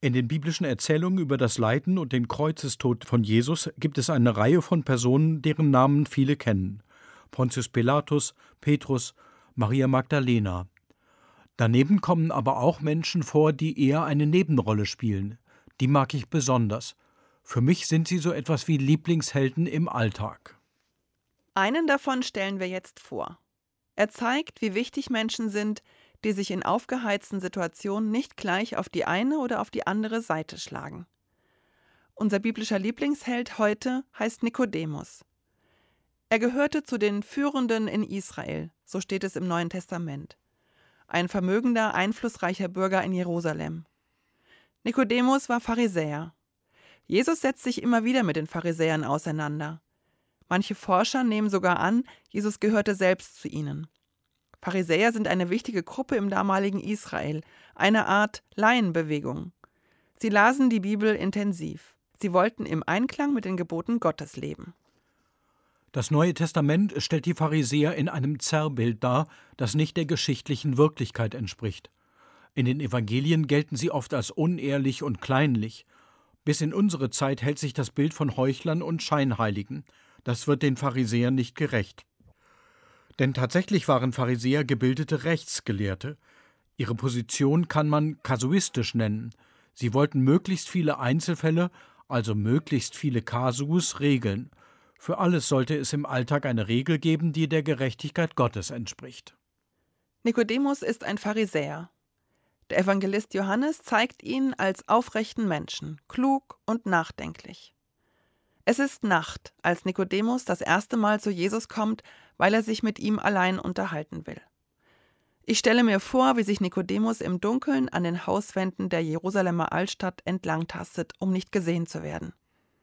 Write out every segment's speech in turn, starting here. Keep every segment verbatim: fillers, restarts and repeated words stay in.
In den biblischen Erzählungen über das Leiden und den Kreuzestod von Jesus gibt es eine Reihe von Personen, deren Namen viele kennen. Pontius Pilatus, Petrus, Maria Magdalena. Daneben kommen aber auch Menschen vor, die eher eine Nebenrolle spielen. Die mag ich besonders. Für mich sind sie so etwas wie Lieblingshelden im Alltag. Einen davon stellen wir jetzt vor. Er zeigt, wie wichtig Menschen sind, die sich in aufgeheizten Situationen nicht gleich auf die eine oder auf die andere Seite schlagen. Unser biblischer Lieblingsheld heute heißt Nikodemus. Er gehörte zu den Führenden in Israel, so steht es im Neuen Testament. Ein vermögender, einflussreicher Bürger in Jerusalem. Nikodemus war Pharisäer. Jesus setzt sich immer wieder mit den Pharisäern auseinander. Manche Forscher nehmen sogar an, Jesus gehörte selbst zu ihnen. Pharisäer sind eine wichtige Gruppe im damaligen Israel, eine Art Laienbewegung. Sie lasen die Bibel intensiv. Sie wollten im Einklang mit den Geboten Gottes leben. Das Neue Testament stellt die Pharisäer in einem Zerrbild dar, das nicht der geschichtlichen Wirklichkeit entspricht. In den Evangelien gelten sie oft als unehrlich und kleinlich. Bis in unsere Zeit hält sich das Bild von Heuchlern und Scheinheiligen. Das wird den Pharisäern nicht gerecht. Denn tatsächlich waren Pharisäer gebildete Rechtsgelehrte. Ihre Position kann man kasuistisch nennen. Sie wollten möglichst viele Einzelfälle, also möglichst viele Kasus, regeln. Für alles sollte es im Alltag eine Regel geben, die der Gerechtigkeit Gottes entspricht. Nikodemus ist ein Pharisäer. Der Evangelist Johannes zeigt ihn als aufrechten Menschen, klug und nachdenklich. Es ist Nacht, als Nikodemus das erste Mal zu Jesus kommt, weil er sich mit ihm allein unterhalten will. Ich stelle mir vor, wie sich Nikodemus im Dunkeln an den Hauswänden der Jerusalemer Altstadt entlangtastet, um nicht gesehen zu werden.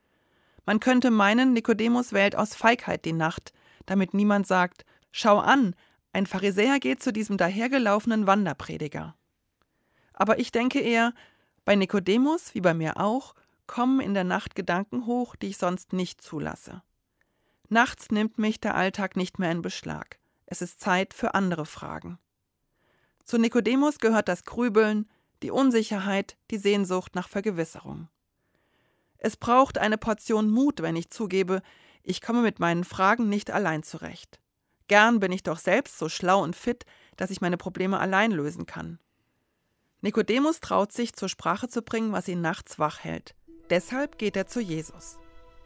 Man könnte meinen, Nikodemus wählt aus Feigheit die Nacht, damit niemand sagt, schau an, ein Pharisäer geht zu diesem dahergelaufenen Wanderprediger. Aber ich denke eher, bei Nikodemus, wie bei mir auch, kommen in der Nacht Gedanken hoch, die ich sonst nicht zulasse. Nachts nimmt mich der Alltag nicht mehr in Beschlag. Es ist Zeit für andere Fragen. Zu Nikodemus gehört das Grübeln, die Unsicherheit, die Sehnsucht nach Vergewisserung. Es braucht eine Portion Mut, wenn ich zugebe, ich komme mit meinen Fragen nicht allein zurecht. Gern bin ich doch selbst so schlau und fit, dass ich meine Probleme allein lösen kann. Nikodemus traut sich, zur Sprache zu bringen, was ihn nachts wach hält. Deshalb geht er zu Jesus.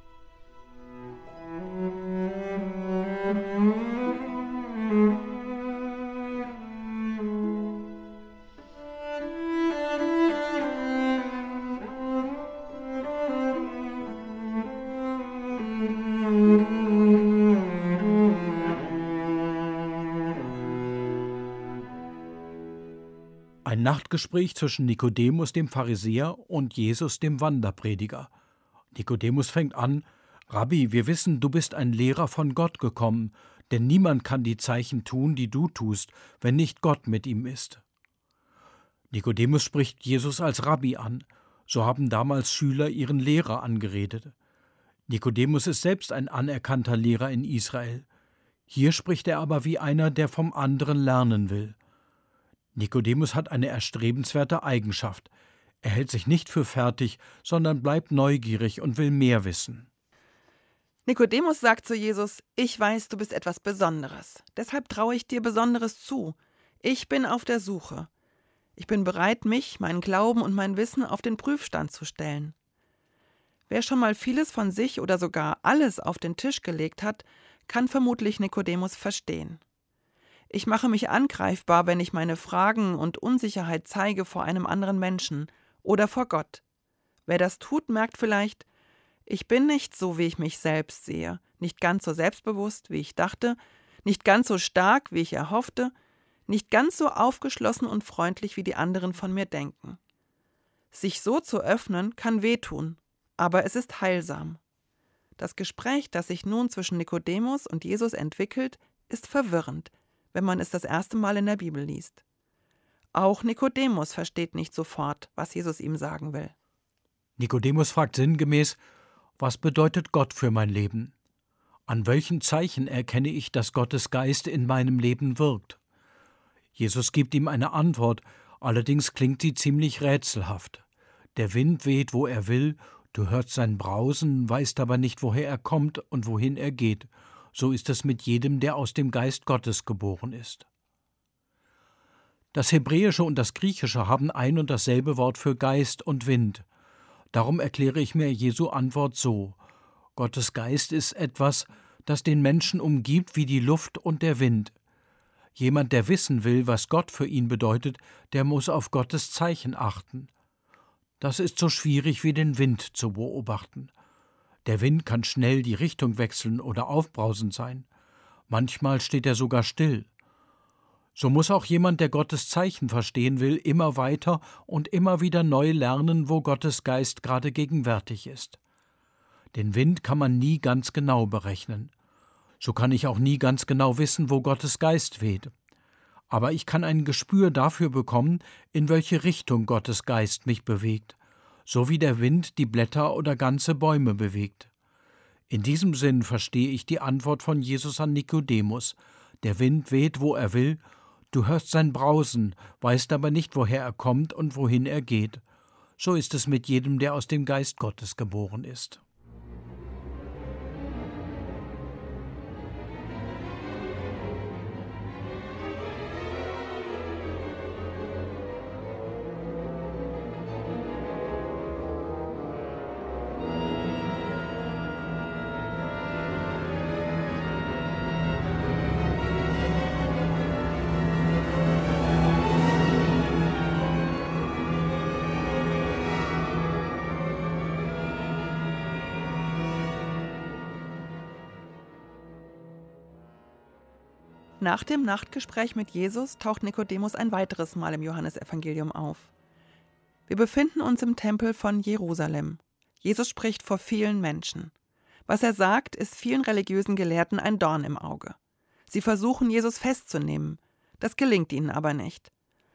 Ein Nachtgespräch zwischen Nikodemus, dem Pharisäer, und Jesus, dem Wanderprediger. Nikodemus fängt an: Rabbi, wir wissen, du bist ein Lehrer von Gott gekommen, denn niemand kann die Zeichen tun, die du tust, wenn nicht Gott mit ihm ist. Nikodemus spricht Jesus als Rabbi an. So haben damals Schüler ihren Lehrer angeredet. Nikodemus ist selbst ein anerkannter Lehrer in Israel. Hier spricht er aber wie einer, der vom anderen lernen will. Nikodemus hat eine erstrebenswerte Eigenschaft. Er hält sich nicht für fertig, sondern bleibt neugierig und will mehr wissen. Nikodemus sagt zu Jesus, ich weiß, du bist etwas Besonderes. Deshalb traue ich dir Besonderes zu. Ich bin auf der Suche. Ich bin bereit, mich, meinen Glauben und mein Wissen auf den Prüfstand zu stellen. Wer schon mal vieles von sich oder sogar alles auf den Tisch gelegt hat, kann vermutlich Nikodemus verstehen. Ich mache mich angreifbar, wenn ich meine Fragen und Unsicherheit zeige vor einem anderen Menschen oder vor Gott. Wer das tut, merkt vielleicht, ich bin nicht so, wie ich mich selbst sehe, nicht ganz so selbstbewusst, wie ich dachte, nicht ganz so stark, wie ich erhoffte, nicht ganz so aufgeschlossen und freundlich, wie die anderen von mir denken. Sich so zu öffnen, kann wehtun, aber es ist heilsam. Das Gespräch, das sich nun zwischen Nikodemus und Jesus entwickelt, ist verwirrend, wenn man es das erste Mal in der Bibel liest. Auch Nikodemus versteht nicht sofort, was Jesus ihm sagen will. Nikodemus fragt sinngemäß: Was bedeutet Gott für mein Leben? An welchen Zeichen erkenne ich, dass Gottes Geist in meinem Leben wirkt? Jesus gibt ihm eine Antwort, allerdings klingt sie ziemlich rätselhaft. Der Wind weht, wo er will, du hörst sein Brausen, weißt aber nicht, woher er kommt und wohin er geht. So ist es mit jedem, der aus dem Geist Gottes geboren ist. Das Hebräische und das Griechische haben ein und dasselbe Wort für Geist und Wind. Darum erkläre ich mir Jesu Antwort so: Gottes Geist ist etwas, das den Menschen umgibt wie die Luft und der Wind. Jemand, der wissen will, was Gott für ihn bedeutet, der muss auf Gottes Zeichen achten. Das ist so schwierig wie den Wind zu beobachten. Der Wind kann schnell die Richtung wechseln oder aufbrausend sein. Manchmal steht er sogar still. So muss auch jemand, der Gottes Zeichen verstehen will, immer weiter und immer wieder neu lernen, wo Gottes Geist gerade gegenwärtig ist. Den Wind kann man nie ganz genau berechnen. So kann ich auch nie ganz genau wissen, wo Gottes Geist weht. Aber ich kann ein Gespür dafür bekommen, in welche Richtung Gottes Geist mich bewegt, so wie der Wind die Blätter oder ganze Bäume bewegt. In diesem Sinn verstehe ich die Antwort von Jesus an Nikodemus: Der Wind weht, wo er will, du hörst sein Brausen, weißt aber nicht, woher er kommt und wohin er geht. So ist es mit jedem, der aus dem Geist Gottes geboren ist. Nach dem Nachtgespräch mit Jesus taucht Nikodemus ein weiteres Mal im Johannesevangelium auf. Wir befinden uns im Tempel von Jerusalem. Jesus spricht vor vielen Menschen. Was er sagt, ist vielen religiösen Gelehrten ein Dorn im Auge. Sie versuchen, Jesus festzunehmen. Das gelingt ihnen aber nicht.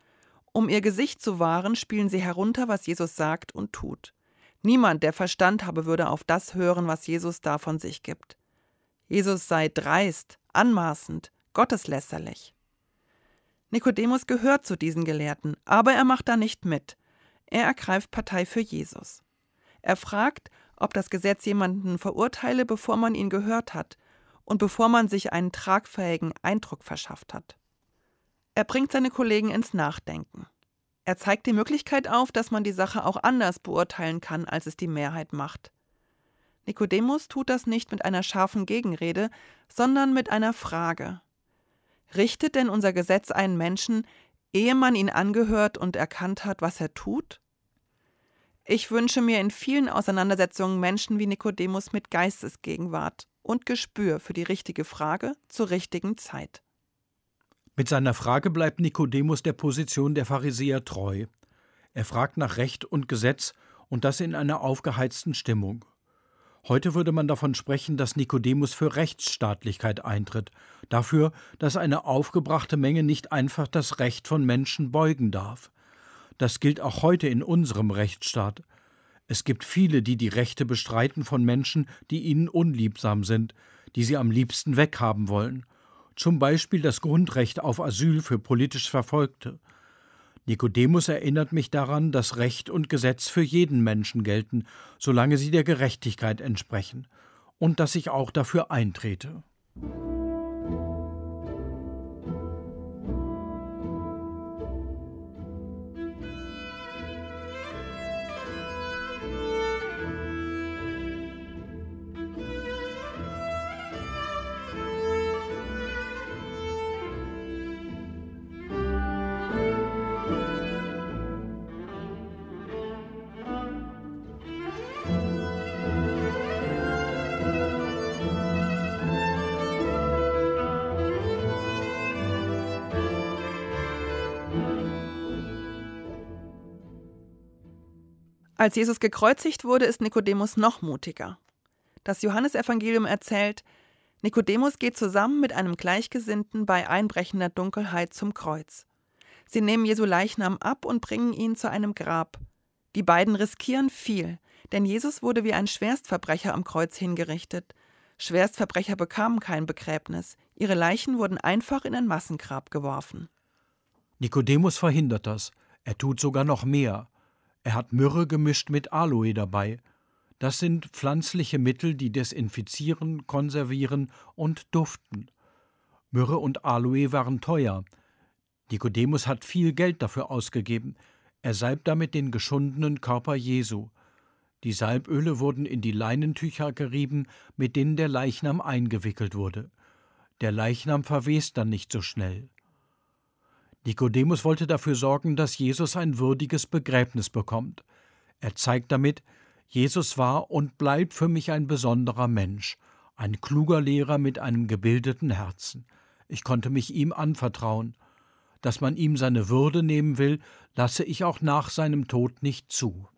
Um ihr Gesicht zu wahren, spielen sie herunter, was Jesus sagt und tut. Niemand, der Verstand habe, würde auf das hören, was Jesus da von sich gibt. Jesus sei dreist, anmaßend, gotteslästerlich. Nikodemus gehört zu diesen Gelehrten, aber er macht da nicht mit. Er ergreift Partei für Jesus. Er fragt, ob das Gesetz jemanden verurteile, bevor man ihn gehört hat und bevor man sich einen tragfähigen Eindruck verschafft hat. Er bringt seine Kollegen ins Nachdenken. Er zeigt die Möglichkeit auf, dass man die Sache auch anders beurteilen kann, als es die Mehrheit macht. Nikodemus tut das nicht mit einer scharfen Gegenrede, sondern mit einer Frage. Richtet denn unser Gesetz einen Menschen, ehe man ihn angehört und erkannt hat, was er tut? Ich wünsche mir in vielen Auseinandersetzungen Menschen wie Nikodemus mit Geistesgegenwart und Gespür für die richtige Frage zur richtigen Zeit. Mit seiner Frage bleibt Nikodemus der Position der Pharisäer treu. Er fragt nach Recht und Gesetz, und das in einer aufgeheizten Stimmung. Heute würde man davon sprechen, dass Nikodemus für Rechtsstaatlichkeit eintritt, dafür, dass eine aufgebrachte Menge nicht einfach das Recht von Menschen beugen darf. Das gilt auch heute in unserem Rechtsstaat. Es gibt viele, die die Rechte bestreiten von Menschen, die ihnen unliebsam sind, die sie am liebsten weghaben wollen. Zum Beispiel das Grundrecht auf Asyl für politisch Verfolgte. Nikodemus erinnert mich daran, dass Recht und Gesetz für jeden Menschen gelten, solange sie der Gerechtigkeit entsprechen, und dass ich auch dafür eintrete. Als Jesus gekreuzigt wurde, ist Nikodemus noch mutiger. Das Johannesevangelium erzählt, Nikodemus geht zusammen mit einem Gleichgesinnten bei einbrechender Dunkelheit zum Kreuz. Sie nehmen Jesu Leichnam ab und bringen ihn zu einem Grab. Die beiden riskieren viel, denn Jesus wurde wie ein Schwerstverbrecher am Kreuz hingerichtet. Schwerstverbrecher bekamen kein Begräbnis. Ihre Leichen wurden einfach in ein Massengrab geworfen. Nikodemus verhindert das. Er tut sogar noch mehr. Er hat Myrrhe gemischt mit Aloe dabei. Das sind pflanzliche Mittel, die desinfizieren, konservieren und duften. Myrrhe und Aloe waren teuer. Nikodemus hat viel Geld dafür ausgegeben. Er salbt damit den geschundenen Körper Jesu. Die Salböle wurden in die Leinentücher gerieben, mit denen der Leichnam eingewickelt wurde. Der Leichnam verwest dann nicht so schnell. Nikodemus wollte dafür sorgen, dass Jesus ein würdiges Begräbnis bekommt. Er zeigt damit, Jesus war und bleibt für mich ein besonderer Mensch, ein kluger Lehrer mit einem gebildeten Herzen. Ich konnte mich ihm anvertrauen. Dass man ihm seine Würde nehmen will, lasse ich auch nach seinem Tod nicht zu.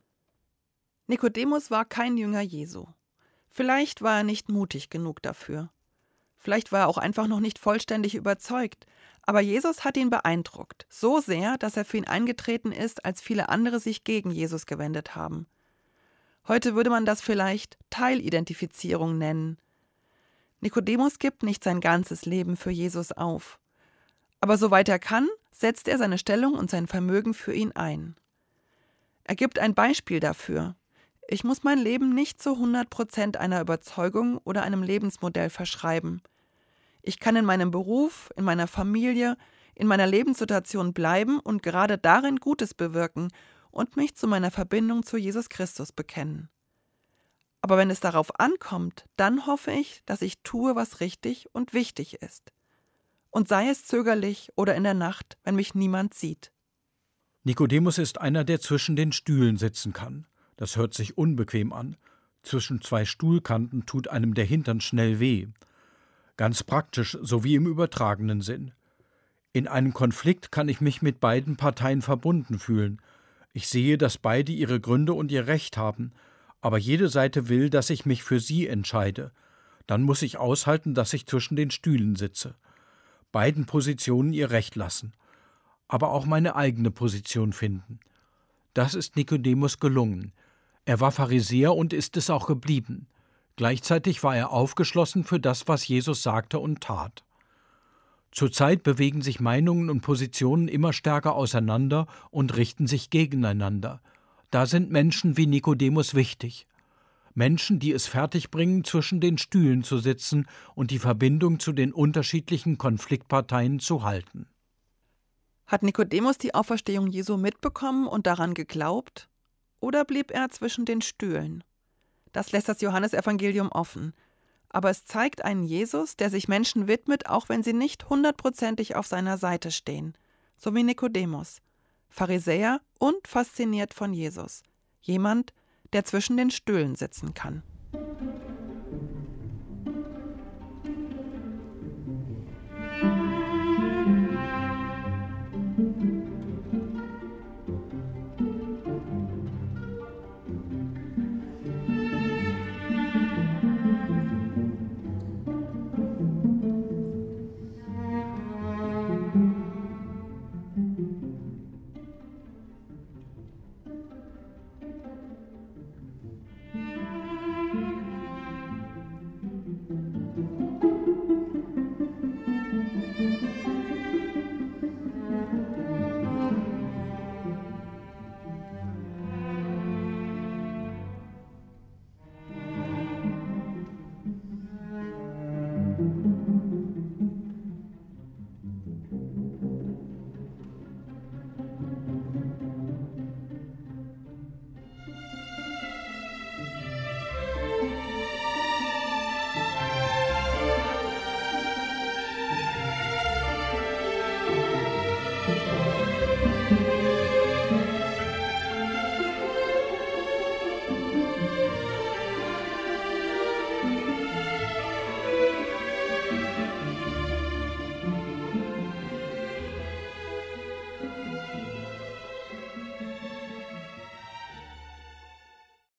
Nikodemus war kein Jünger Jesu. Vielleicht war er nicht mutig genug dafür. Vielleicht war er auch einfach noch nicht vollständig überzeugt, aber Jesus hat ihn beeindruckt, so sehr, dass er für ihn eingetreten ist, als viele andere sich gegen Jesus gewendet haben. Heute würde man das vielleicht Teilidentifizierung nennen. Nikodemus gibt nicht sein ganzes Leben für Jesus auf. Aber soweit er kann, setzt er seine Stellung und sein Vermögen für ihn ein. Er gibt ein Beispiel dafür. Ich muss mein Leben nicht zu hundert Prozent einer Überzeugung oder einem Lebensmodell verschreiben. Ich kann in meinem Beruf, in meiner Familie, in meiner Lebenssituation bleiben und gerade darin Gutes bewirken und mich zu meiner Verbindung zu Jesus Christus bekennen. Aber wenn es darauf ankommt, dann hoffe ich, dass ich tue, was richtig und wichtig ist. Und sei es zögerlich oder in der Nacht, wenn mich niemand sieht. Nikodemus ist einer, der zwischen den Stühlen sitzen kann. Das hört sich unbequem an. Zwischen zwei Stuhlkanten tut einem der Hintern schnell weh. Ganz praktisch, sowie im übertragenen Sinn. In einem Konflikt kann ich mich mit beiden Parteien verbunden fühlen. Ich sehe, dass beide ihre Gründe und ihr Recht haben, aber jede Seite will, dass ich mich für sie entscheide. Dann muss ich aushalten, dass ich zwischen den Stühlen sitze. Beiden Positionen ihr Recht lassen, aber auch meine eigene Position finden. Das ist Nikodemus gelungen. Er war Pharisäer und ist es auch geblieben. Gleichzeitig war er aufgeschlossen für das, was Jesus sagte und tat. Zurzeit bewegen sich Meinungen und Positionen immer stärker auseinander und richten sich gegeneinander. Da sind Menschen wie Nikodemus wichtig. Menschen, die es fertigbringen, zwischen den Stühlen zu sitzen und die Verbindung zu den unterschiedlichen Konfliktparteien zu halten. Hat Nikodemus die Auferstehung Jesu mitbekommen und daran geglaubt? Oder blieb er zwischen den Stühlen? Das lässt das Johannesevangelium offen. Aber es zeigt einen Jesus, der sich Menschen widmet, auch wenn sie nicht hundertprozentig auf seiner Seite stehen. So wie Nikodemus. Pharisäer und fasziniert von Jesus. Jemand, der zwischen den Stühlen sitzen kann.